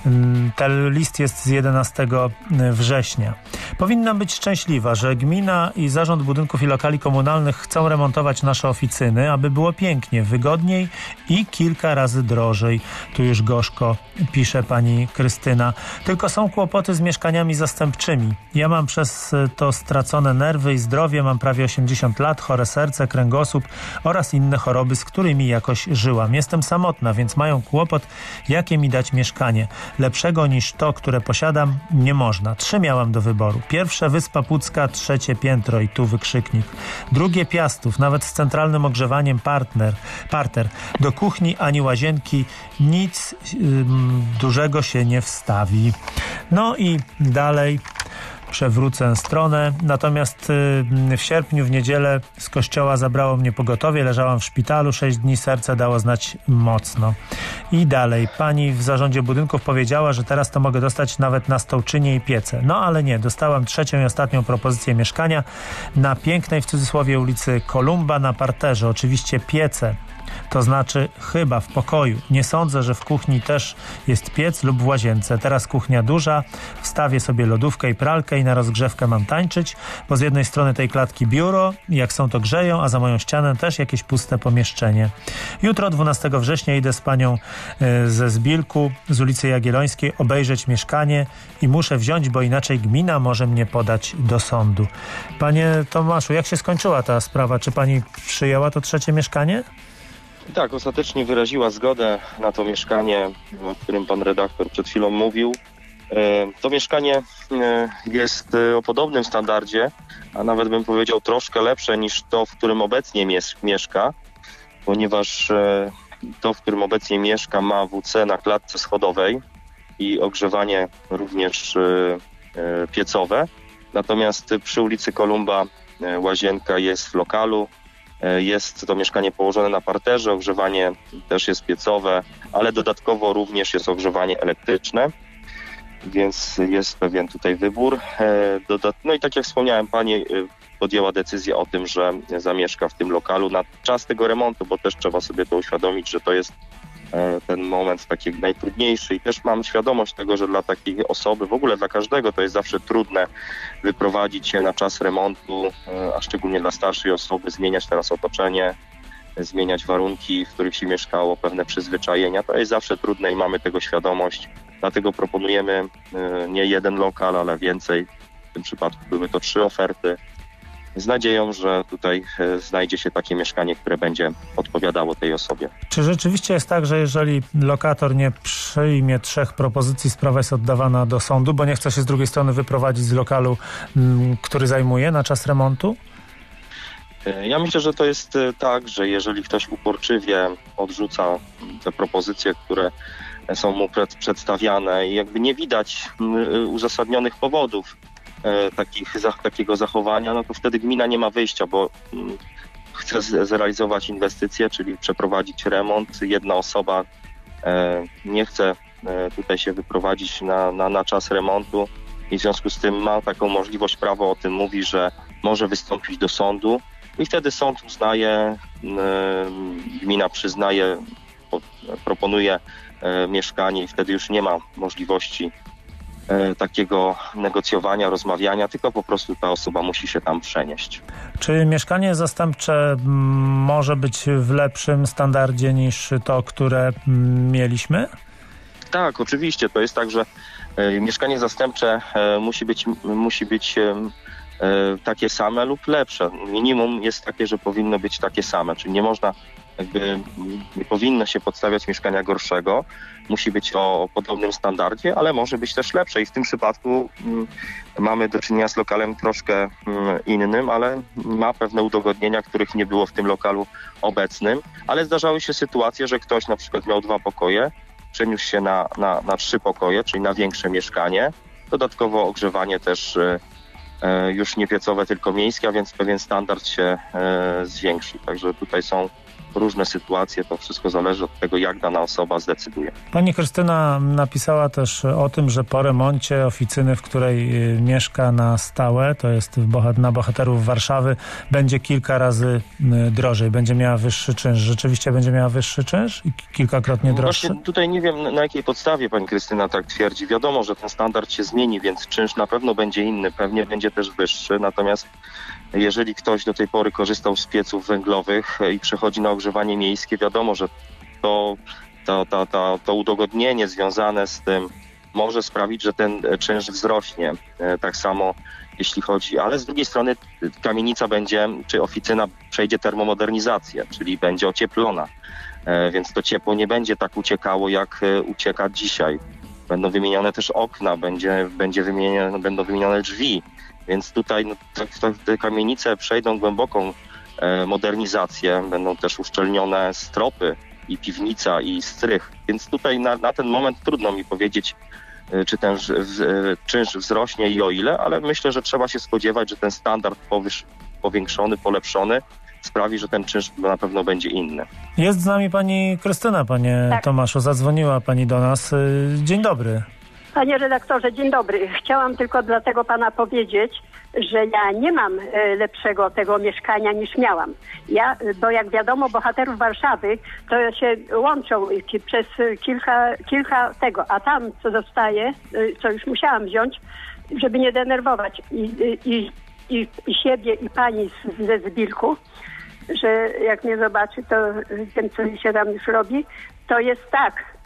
Ten list jest z jedenastego września. Powinna być szczęśliwa, że gmina i Zarząd Budynków i Lokali Komunalnych chcą remontować nasze oficyny, aby było pięknie, wygodniej i kilka razy drożej. Tu już gorzko pisze pani Krystyna. Tylko są kłopoty z mieszkaniami zastępczymi. Ja mam przez to stracone nerwy i zdrowie, mam prawie osiemdziesiąt lat, chore serce, kręgosłup oraz inne choroby, z którymi jakoś żyłam. Jestem samotna, więc mają kłopot, jakie mi dać mieszkanie. Lepszego niż to, które posiadam, nie można. Trzy miałam do wyboru. Pierwsze Wyspa Pucka, trzecie piętro i tu wykrzyknik. Drugie Piastów, nawet z centralnym ogrzewaniem partner, parter. Do kuchni ani łazienki nic ym, dużego się nie wstawi. No i dalej przewrócę stronę. Natomiast y, w sierpniu, w niedzielę z kościoła zabrało mnie pogotowie. Leżałam w szpitalu. Sześć dni serce dało znać mocno. I dalej. Pani w zarządzie budynków powiedziała, że teraz to mogę dostać nawet na stołczynie i piece. No ale nie. Dostałam trzecią i ostatnią propozycję mieszkania na pięknej, w cudzysłowie, ulicy Kolumba na parterze. Oczywiście piece. To znaczy chyba w pokoju. Nie sądzę, że w kuchni też jest piec lub w łazience. Teraz kuchnia duża, wstawię sobie lodówkę i pralkę i na rozgrzewkę mam tańczyć, bo z jednej strony tej klatki biuro, jak są to grzeją, a za moją ścianę też jakieś puste pomieszczenie. Jutro, dwunastego września, idę z panią y, ze Zbilku z ulicy Jagiellońskiej obejrzeć mieszkanie i muszę wziąć, bo inaczej gmina może mnie podać do sądu. Panie Tomaszu, jak się skończyła ta sprawa? Czy pani przyjęła to trzecie mieszkanie? Tak, ostatecznie wyraziła zgodę na to mieszkanie, o którym pan redaktor przed chwilą mówił. To mieszkanie jest o podobnym standardzie, a nawet bym powiedział troszkę lepsze niż to, w którym obecnie mieszka, ponieważ to, w którym obecnie mieszka, ma W C na klatce schodowej i ogrzewanie również piecowe. Natomiast przy ulicy Kolumba łazienka jest w lokalu. Jest to mieszkanie położone na parterze, ogrzewanie też jest piecowe, ale dodatkowo również jest ogrzewanie elektryczne, więc jest pewien tutaj wybór. No i tak jak wspomniałem, pani podjęła decyzję o tym, że zamieszka w tym lokalu na czas tego remontu, bo też trzeba sobie to uświadomić, że to jest ten moment taki najtrudniejszy i też mam świadomość tego, że dla takiej osoby, w ogóle dla każdego, to jest zawsze trudne wyprowadzić się na czas remontu, a szczególnie dla starszej osoby, zmieniać teraz otoczenie, zmieniać warunki, w których się mieszkało, pewne przyzwyczajenia. To jest zawsze trudne i mamy tego świadomość. Dlatego proponujemy nie jeden lokal, ale więcej. W tym przypadku były to trzy oferty. Z nadzieją, że tutaj znajdzie się takie mieszkanie, które będzie odpowiadało tej osobie. Czy rzeczywiście jest tak, że jeżeli lokator nie przyjmie trzech propozycji, sprawa jest oddawana do sądu, bo nie chce się z drugiej strony wyprowadzić z lokalu, m, który zajmuje na czas remontu? Ja myślę, że to jest tak, że jeżeli ktoś uporczywie odrzuca te propozycje, które są mu przedstawiane i jakby nie widać uzasadnionych powodów takich, takiego zachowania, no to wtedy gmina nie ma wyjścia, bo chce zrealizować inwestycje, czyli przeprowadzić remont. Jedna osoba nie chce tutaj się wyprowadzić na, na, na czas remontu i w związku z tym ma taką możliwość, prawo o tym mówi, że może wystąpić do sądu i wtedy sąd uznaje, gmina przyznaje, proponuje mieszkanie i wtedy już nie ma możliwości takiego negocjowania, rozmawiania, tylko po prostu ta osoba musi się tam przenieść. Czy mieszkanie zastępcze może być w lepszym standardzie niż to, które mieliśmy? Tak, oczywiście. To jest tak, że mieszkanie zastępcze musi być, musi być takie same lub lepsze. Minimum jest takie, że powinno być takie same, czyli nie można jakby nie powinno się podstawiać mieszkania gorszego, musi być o, o podobnym standardzie, ale może być też lepsze i w tym przypadku mm, mamy do czynienia z lokalem troszkę mm, innym, ale ma pewne udogodnienia, których nie było w tym lokalu obecnym, ale zdarzały się sytuacje, że ktoś na przykład miał dwa pokoje, przeniósł się na, na, na trzy pokoje, czyli na większe mieszkanie, dodatkowo ogrzewanie też y, e, już nie piecowe, tylko miejskie, a więc pewien standard się e, zwiększy. Także tutaj są różne sytuacje, to wszystko zależy od tego, jak dana osoba zdecyduje. Pani Krystyna napisała też o tym, że po remoncie oficyny, w której mieszka na stałe, to jest w Bohat- na Bohaterów Warszawy, będzie kilka razy drożej, będzie miała wyższy czynsz. Rzeczywiście będzie miała wyższy czynsz i kilkakrotnie droższy? Właśnie tutaj nie wiem, na jakiej podstawie pani Krystyna tak twierdzi. Wiadomo, że ten standard się zmieni, więc czynsz na pewno będzie inny, pewnie będzie też wyższy, natomiast jeżeli ktoś do tej pory korzystał z pieców węglowych i przechodzi na ogrzewanie miejskie, wiadomo, że to, to, to, to, to udogodnienie związane z tym może sprawić, że ten czynsz wzrośnie. Tak samo jeśli chodzi, ale z drugiej strony kamienica będzie, czy oficyna przejdzie termomodernizację, czyli będzie ocieplona, więc to ciepło nie będzie tak uciekało, jak ucieka dzisiaj. Będą wymienione też okna, będzie, będzie wymienione, będą wymienione drzwi. Więc tutaj no, te, te kamienice przejdą głęboką e, modernizację, będą też uszczelnione stropy i piwnica i strych. Więc tutaj na, na ten moment trudno mi powiedzieć, e, czy ten w, e, czynsz wzrośnie i o ile, ale myślę, że trzeba się spodziewać, że ten standard powyż, powiększony, polepszony sprawi, że ten czynsz na pewno będzie inny. Jest z nami pani Krystyna, panie tak. Tomaszu, zadzwoniła pani do nas. Dzień dobry. Panie redaktorze, dzień dobry. Chciałam tylko dlatego pana powiedzieć, że ja nie mam lepszego tego mieszkania niż miałam. Ja, bo jak wiadomo, Bohaterów Warszawy to się łączą przez kilka, kilka tego, a tam co zostaje, co już musiałam wziąć, żeby nie denerwować i, i, i, i siebie i pani z, ze Zbilku, że jak mnie zobaczy, to wiem, co się tam już robi, to jest tak.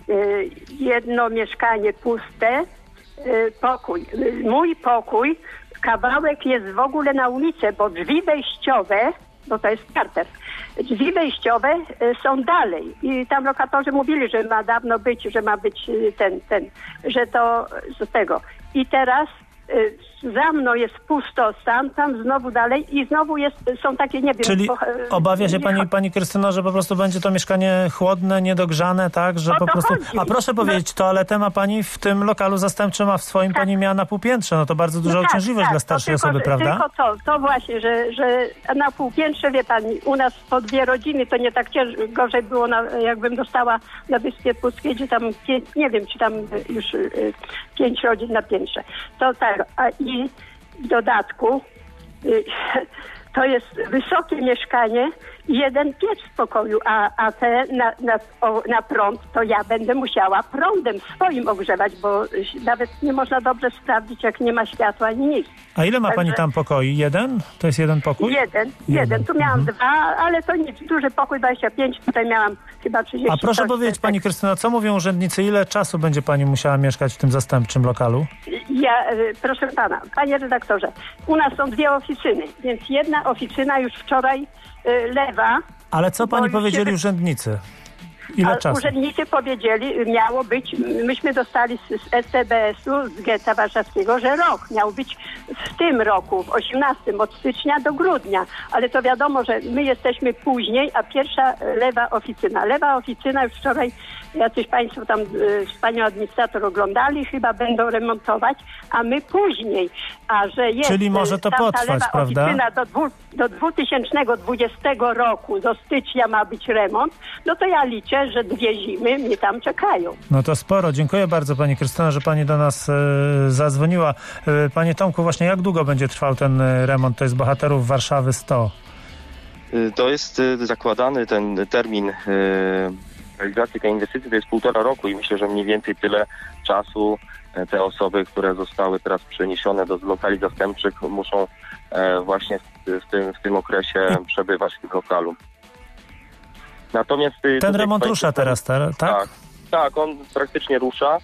Jedno mieszkanie puste, pokój. Mój pokój, kawałek jest w ogóle na ulicę, bo drzwi wejściowe, bo to jest parter, drzwi wejściowe są dalej i tam lokatorzy mówili, że ma dawno być, że ma być ten, ten, że to z tego. I teraz za mną jest pusto, sam tam znowu dalej i znowu jest, są takie, nie wiem... Czyli bo, obawia się nie, pani, pani Krystyno, że po prostu będzie to mieszkanie chłodne, niedogrzane, tak? Że po prostu... chodzi. A proszę powiedzieć, toaletę ma pani w tym lokalu zastępczym, a w swoim tak. pani miała na półpiętrze. No to bardzo duża no tak, uciążliwość tak, dla starszej tylko, osoby, prawda? Tylko to, to właśnie, że, że na półpiętrze, wie pani, u nas po dwie rodziny to nie tak ciężko, gorzej było, na, jakbym dostała na Wyspie Puckiej, gdzie tam, pię, nie wiem, czy tam już y, pięć rodzin na piętrze. To tak, a i w dodatku y, to jest wysokie mieszkanie i jeden piec w pokoju, a, a te na, na, o, na prąd to ja będę musiała prądem swoim ogrzewać, bo nawet nie można dobrze sprawdzić, jak nie ma światła ani nic. A ile ma Także... pani tam pokoi? Jeden? To jest jeden pokój? Jeden, jeden. Tu miałam mhm. dwa, ale to nic. Duży pokój dwadzieścia pięć, tutaj miałam chyba trzydzieści. A proszę powiedzieć, pani Krystyna, co mówią urzędnicy? Ile czasu będzie pani musiała mieszkać w tym zastępczym lokalu? Ja, proszę pana, panie redaktorze, u nas są dwie oficyny, więc jedna oficyna już wczoraj y, lewa. Ale co pani powiedzieli się... urzędnicy? Ile A czasu? Urzędnicy powiedzieli, miało być, myśmy dostali z, z S T B S-u, z getta warszawskiego, że rok miał być w tym roku, w osiemnastym, od stycznia do grudnia. Ale to wiadomo, że my jesteśmy później, a pierwsza lewa oficyna. Lewa oficyna już wczoraj, jacyś państwo tam, z panią administrator oglądali, chyba będą remontować, a my później. A że jest Czyli może to potrwać, lewa prawda? oficyna do, dwu, do dwa tysiące dwudziestego roku, do stycznia ma być remont, no to ja liczę, że dwie zimy mnie tam czekają. No to sporo. Dziękuję bardzo pani Krystyna, że pani do nas e, zadzwoniła. E, panie Tomku, właśnie jak długo będzie trwał ten remont? To jest Bohaterów Warszawy sto. To jest zakładany ten termin realizacji tej inwestycji, to jest półtora roku i myślę, że mniej więcej tyle czasu te osoby, które zostały teraz przeniesione do lokali zastępczych, muszą właśnie w tym, w tym okresie przebywać w tym lokalu. Natomiast ten remont rusza teraz, tak? Tak, tak, on praktycznie rusza.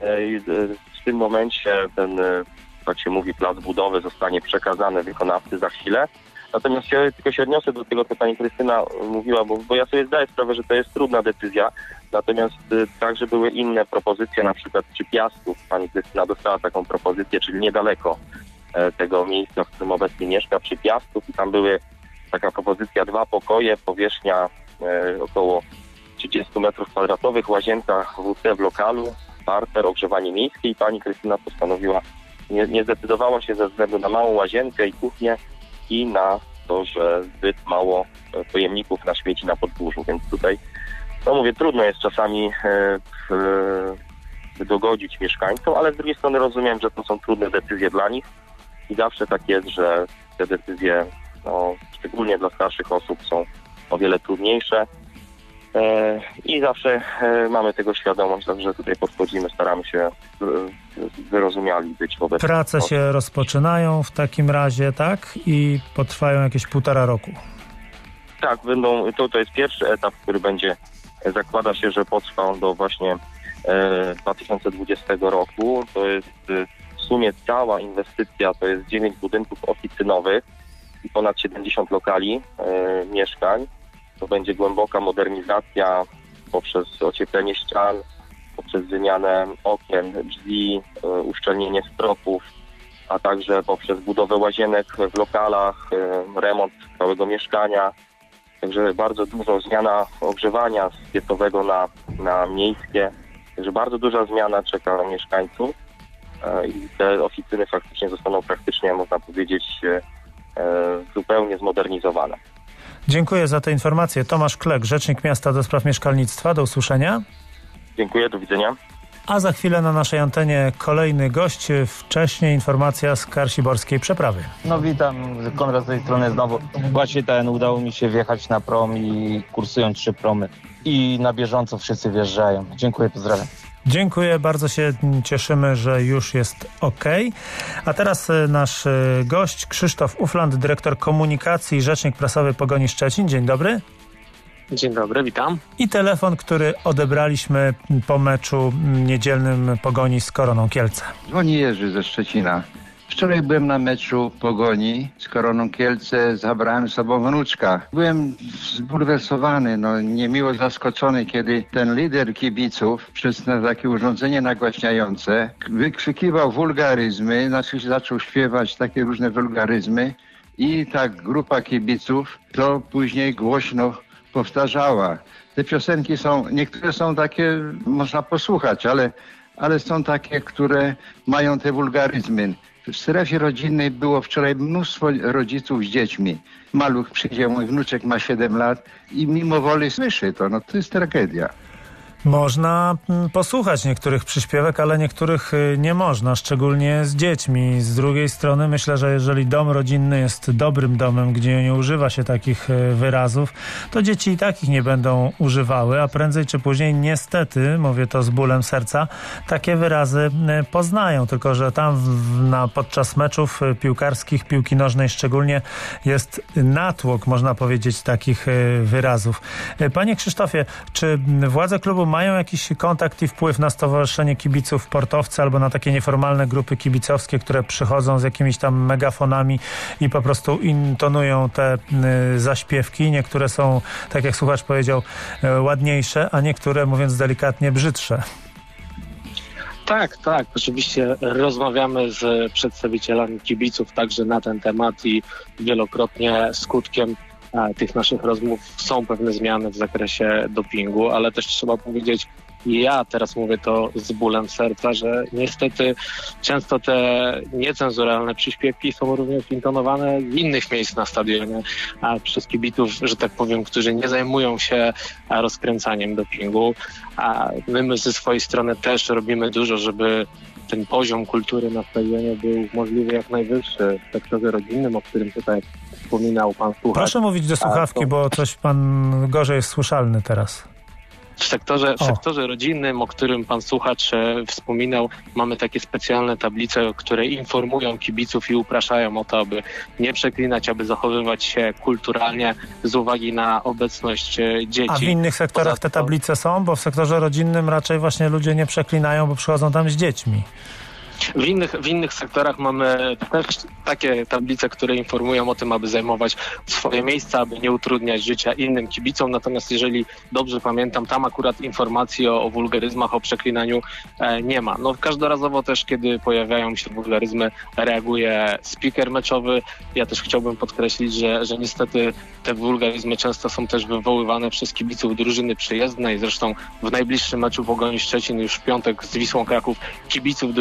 W tym momencie ten, tak się mówi, plac budowy zostanie przekazany wykonawcy za chwilę. Natomiast ja tylko się odniosę do tego, co pani Krystyna mówiła, bo, bo ja sobie zdaję sprawę, że to jest trudna decyzja. Natomiast także były inne propozycje, na przykład przy Piastów. Pani Krystyna dostała taką propozycję, czyli niedaleko tego miejsca, w którym obecnie mieszka, przy Piastów. I tam były taka propozycja, dwa pokoje, powierzchnia e, około trzydzieści metrów kwadratowych, łazienka W C w lokalu, parter, ogrzewanie miejskie i pani Krystyna postanowiła nie, nie zdecydowało się ze względu na małą łazienkę i kuchnię i na to, że zbyt mało pojemników na śmieci na podwórzu, więc tutaj, no mówię, trudno jest czasami e, e, dogodzić mieszkańcom, ale z drugiej strony rozumiem, że to są trudne decyzje dla nich i zawsze tak jest, że te decyzje, no, szczególnie dla starszych osób, są o wiele trudniejsze e, i zawsze e, mamy tego świadomość, także tutaj podchodzimy, staramy się e, wyrozumiali być wobec Prace osób. się rozpoczynają w takim razie, tak? I potrwają jakieś półtora roku. Tak, będą, to, to jest pierwszy etap, który będzie, zakłada się, że potrwa on do właśnie e, dwa tysiące dwudziestego roku. To jest e, w sumie cała inwestycja, to jest dziewięć budynków oficynowych i ponad siedemdziesiąt lokali e, mieszkań. To będzie głęboka modernizacja poprzez ocieplenie ścian, poprzez wymianę okien, drzwi, e, uszczelnienie stropów, a także poprzez budowę łazienek w lokalach, e, remont całego mieszkania. Także bardzo dużo zmiana ogrzewania z piecowego na, na miejskie. Także bardzo duża zmiana czeka na mieszkańców e, i te oficyny faktycznie zostaną praktycznie, można powiedzieć, e, zupełnie zmodernizowane. Dziękuję za te informacje. Tomasz Klek, rzecznik miasta do spraw mieszkalnictwa. Do usłyszenia. Dziękuję, do widzenia. A za chwilę na naszej antenie kolejny gość. Wcześniej informacja z Karsiborskiej Przeprawy. No witam, Konrad z tej strony znowu. Właśnie ten, udało mi się wjechać na prom i kursują trzy promy. I na bieżąco wszyscy wjeżdżają. Dziękuję, pozdrawiam. Dziękuję, bardzo się cieszymy, że już jest ok. A teraz nasz gość Krzysztof Ufland, dyrektor komunikacji i rzecznik prasowy Pogoni Szczecin. Dzień dobry. Dzień dobry, witam. I telefon, który odebraliśmy po meczu niedzielnym Pogoni z Koroną Kielce. Dzwoni Jerzy ze Szczecina. Wczoraj byłem na meczu Pogoni z Koroną Kielce, zabrałem z sobą wnuczka. Byłem zbulwersowany, no niemiło zaskoczony, kiedy ten lider kibiców przez takie urządzenie nagłaśniające wykrzykiwał wulgaryzmy, znaczy zaczął śpiewać takie różne wulgaryzmy i ta grupa kibiców to później głośno powtarzała. Te piosenki są, niektóre są takie, można posłuchać, ale, ale są takie, które mają te wulgaryzmy. W strefie rodzinnej było wczoraj mnóstwo rodziców z dziećmi. Maluch przyjdzie, mój wnuczek ma siedem lat i mimo woli słyszy to, no to jest tragedia. Można posłuchać niektórych przyśpiewek, ale niektórych nie można, szczególnie z dziećmi. Z drugiej strony myślę, że jeżeli dom rodzinny jest dobrym domem, gdzie nie używa się takich wyrazów, to dzieci i takich nie będą używały, a prędzej czy później niestety, mówię to z bólem serca, takie wyrazy poznają. Tylko że tam w, na, podczas meczów piłkarskich, piłki nożnej szczególnie, jest natłok, można powiedzieć, takich wyrazów. Panie Krzysztofie, czy władze klubu mają jakiś kontakt i wpływ na Stowarzyszenie Kibiców Portowcy albo na takie nieformalne grupy kibicowskie, które przychodzą z jakimiś tam megafonami i po prostu intonują te y, zaśpiewki? Niektóre są, tak jak słuchacz powiedział, y, ładniejsze, a niektóre, mówiąc delikatnie, brzydsze. Tak, tak. Oczywiście rozmawiamy z przedstawicielami kibiców także na ten temat i wielokrotnie skutkiem tych naszych rozmów są pewne zmiany w zakresie dopingu, ale też trzeba powiedzieć, ja teraz mówię to z bólem serca, że niestety często te niecenzuralne przyśpiewki są również intonowane w innych miejsc na stadionie a przez kibiców, że tak powiem, którzy nie zajmują się rozkręcaniem dopingu. A my ze swojej strony też robimy dużo, żeby ten poziom kultury na stadionie był możliwie jak najwyższy w sektorze rodzinnym, o którym tutaj wspominał pan słuchacz. Proszę mówić do słuchawki, to... bo coś pan gorzej jest słyszalny teraz. W sektorze, w sektorze rodzinnym, o którym pan słuchacz e, wspominał, mamy takie specjalne tablice, które informują kibiców i upraszają o to, aby nie przeklinać, aby zachowywać się kulturalnie z uwagi na obecność e, dzieci. A w innych sektorach Poza te tablice są? Bo w sektorze rodzinnym raczej właśnie ludzie nie przeklinają, bo przychodzą tam z dziećmi. W innych, w innych sektorach mamy też takie tablice, które informują o tym, aby zajmować swoje miejsca, aby nie utrudniać życia innym kibicom. Natomiast jeżeli dobrze pamiętam, tam akurat informacji o, o wulgaryzmach, o przeklinaniu e, nie ma. No każdorazowo też, kiedy pojawiają się wulgaryzmy, reaguje speaker meczowy. Ja też chciałbym podkreślić, że, że niestety te wulgaryzmy często są też wywoływane przez kibiców drużyny przyjezdnej. Zresztą w najbliższym meczu Pogoni Szczecin już w piątek z Wisłą Kraków kibiców drużyny gości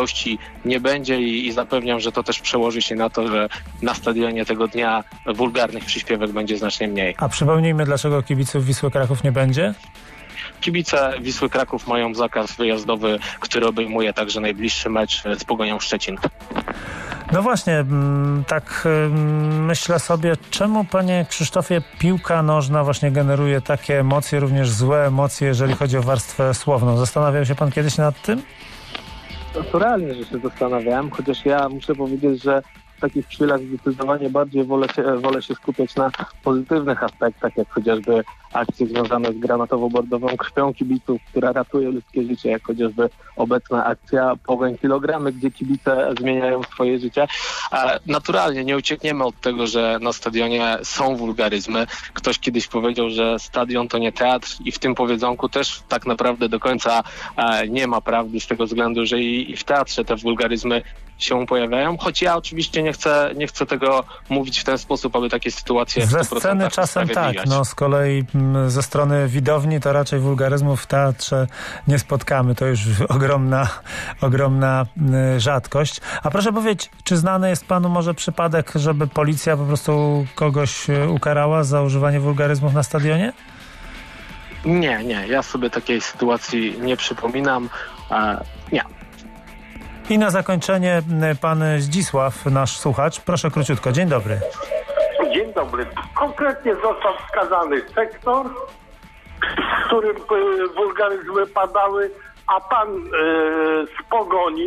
przyszłości nie będzie i, i zapewniam, że to też przełoży się na to, że na stadionie tego dnia wulgarnych przyśpiewek będzie znacznie mniej. A przypomnijmy, dlaczego kibiców Wisły Kraków nie będzie? Kibice Wisły Kraków mają zakaz wyjazdowy, który obejmuje także najbliższy mecz z Pogonią Szczecin. No właśnie, tak myślę sobie, czemu, panie Krzysztofie, piłka nożna właśnie generuje takie emocje, również złe emocje, jeżeli chodzi o warstwę słowną. Zastanawiał się pan kiedyś nad tym? Naturalnie, że się zastanawiałem, chociaż ja muszę powiedzieć, że w takich chwilach zdecydowanie bardziej wolę się, wolę się skupiać na pozytywnych aspektach, jak chociażby akcje związane z granatowo-bordową krwią kibiców, która ratuje ludzkie życie, jak chociażby obecna akcja Pogoń Kilogramy, gdzie kibice zmieniają swoje życie. A naturalnie nie uciekniemy od tego, że na stadionie są wulgaryzmy. Ktoś kiedyś powiedział, że stadion to nie teatr i w tym powiedzonku też tak naprawdę do końca nie ma prawdy, z tego względu, że i w teatrze te wulgaryzmy się pojawiają, choć ja oczywiście nie chcę, nie chcę tego mówić w ten sposób, aby takie sytuacje ze sceny czasem tak, no z kolei m, ze strony widowni to raczej wulgaryzmów w teatrze nie spotkamy, to już ogromna, ogromna y, rzadkość. A proszę powiedzieć, czy znany jest panu może przypadek, żeby policja po prostu kogoś ukarała za używanie wulgaryzmów na stadionie? Nie, nie, ja sobie takiej sytuacji nie przypominam, e, nie. I na zakończenie pan Zdzisław, nasz słuchacz. Proszę króciutko. Dzień dobry. Dzień dobry. Konkretnie został wskazany sektor, w którym wulgaryzmy padały, a pan y, z Pogoni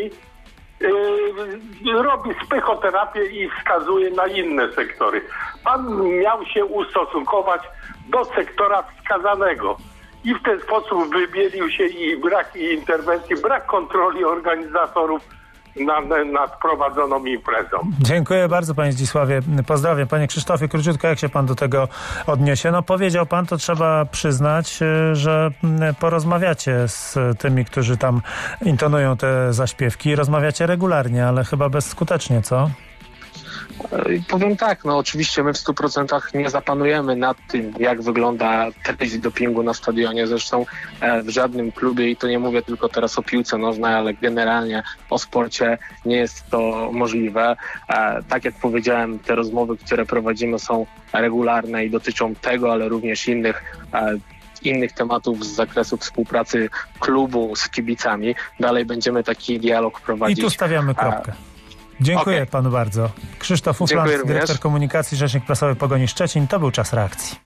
y, robi psychoterapię i wskazuje na inne sektory. Pan miał się ustosunkować do sektora wskazanego. I w ten sposób wybielił się i brak interwencji, brak kontroli organizatorów nad, nad prowadzoną imprezą. Dziękuję bardzo, panie Zdzisławie. Pozdrawiam. Panie Krzysztofie, króciutko, jak się pan do tego odniesie? No powiedział pan, to trzeba przyznać, że porozmawiacie z tymi, którzy tam intonują te zaśpiewki. Rozmawiacie regularnie, ale chyba bezskutecznie, co? Powiem tak, no oczywiście my w stu procentach nie zapanujemy nad tym, jak wygląda treść dopingu na stadionie. Zresztą w żadnym klubie, i to nie mówię tylko teraz o piłce nożnej, ale generalnie o sporcie, nie jest to możliwe. Tak jak powiedziałem, te rozmowy, które prowadzimy, są regularne i dotyczą tego, ale również innych innych tematów z zakresu współpracy klubu z kibicami. Dalej będziemy taki dialog prowadzić. I tu stawiamy kropkę. Dziękuję okay. panu bardzo. Krzysztof Ufland, dyrektor komunikacji, rzecznik prasowy Pogoni Szczecin. To był Czas Reakcji.